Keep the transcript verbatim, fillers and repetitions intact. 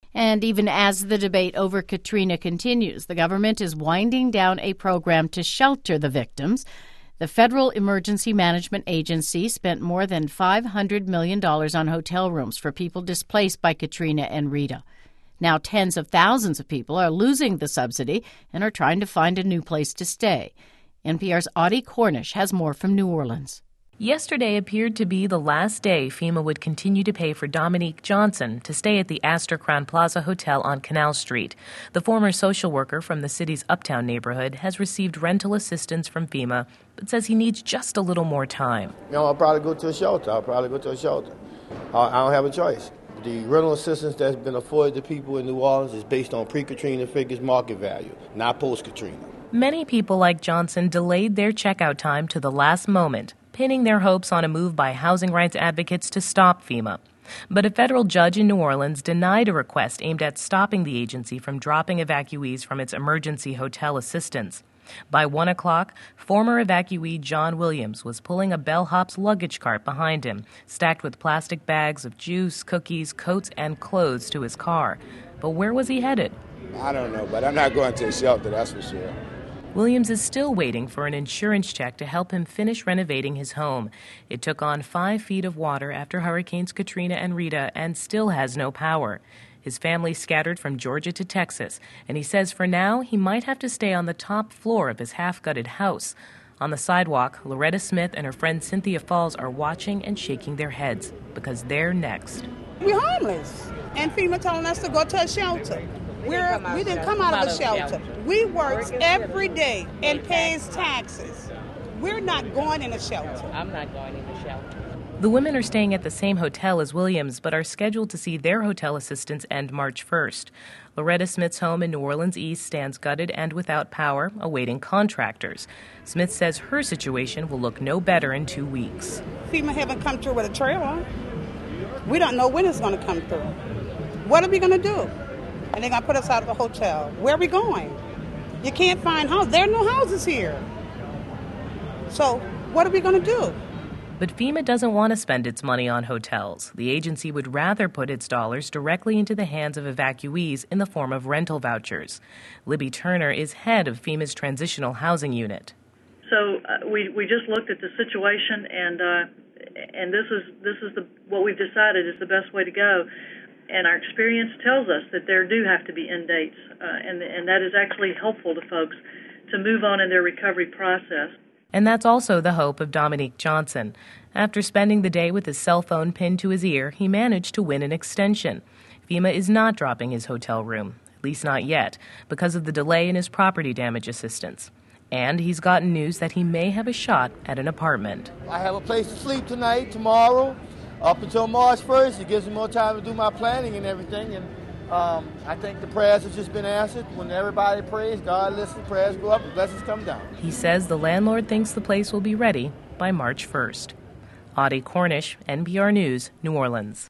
And even as the debate over Katrina continues, the government is winding down a program to shelter the victims. The Federal Emergency Management Agency spent more than five hundred million dollars on hotel rooms for people displaced by Katrina and Rita. Now tens of thousands of people are losing the subsidy and are trying to find a new place to stay. N P R's Audie Cornish has more from New Orleans. Yesterday appeared to be the last day FEMA would continue to pay for Dominique Johnson to stay at the Astor Crowne Plaza Hotel on Canal Street. The former social worker from the city's Uptown neighborhood has received rental assistance from FEMA, but says he needs just a little more time. You know, I'll probably go to a shelter. I'll probably go to a shelter. I don't have a choice. The rental assistance that's been afforded to people in New Orleans is based on pre-Katrina figures market value, not post-Katrina. Many people like Johnson delayed their checkout time to the last moment, pinning their hopes on a move by housing rights advocates to stop FEMA. But a federal judge in New Orleans denied a request aimed at stopping the agency from dropping evacuees from its emergency hotel assistance. By one o'clock, former evacuee John Williams was pulling a bellhop's luggage cart behind him, stacked with plastic bags of juice, cookies, coats, and clothes to his car. But where was he headed? I don't know, but I'm not going to a shelter, that's for sure. Williams is still waiting for an insurance check to help him finish renovating his home. It took on five feet of water after Hurricanes Katrina and Rita and still has no power. His family scattered from Georgia to Texas, and he says for now he might have to stay on the top floor of his half-gutted house. On the sidewalk, Loretta Smith and her friend Cynthia Falls are watching and shaking their heads because they're next. We're homeless, and FEMA telling us to go to a shelter. We're, we didn't come out of a shelter. We work every day and pays taxes. We're not going in a shelter. I'm not going in a shelter. The women are staying at the same hotel as Williams, but are scheduled to see their hotel assistance end March first. Loretta Smith's home in New Orleans East stands gutted and without power, awaiting contractors. Smith says her situation will look no better in two weeks. FEMA haven't come through with a trailer. We don't know when it's going to come through. What are we going to do? And they're going to put us out of the hotel. Where are we going? You can't find houses. There are no houses here. So what are we going to do? But FEMA doesn't want to spend its money on hotels. The agency would rather put its dollars directly into the hands of evacuees in the form of rental vouchers. Libby Turner is head of FEMA's Transitional Housing Unit. So uh, we we just looked at the situation, and uh, and this is this is the what we've decided is the best way to go. And our experience tells us that there do have to be end dates, uh, and and that is actually helpful to folks to move on in their recovery process. And that's also the hope of Dominique Johnson. After spending the day with his cell phone pinned to his ear, he managed to win an extension. FEMA is not dropping his hotel room, at least not yet, because of the delay in his property damage assistance. And he's gotten news that he may have a shot at an apartment. I have a place to sleep tonight, tomorrow, up until March first. It gives me more time to do my planning and everything. And um, I think the prayers have just been answered. When everybody prays, God listens, prayers go up, and blessings come down. He says the landlord thinks the place will be ready by March first. Audie Cornish, N P R News, New Orleans.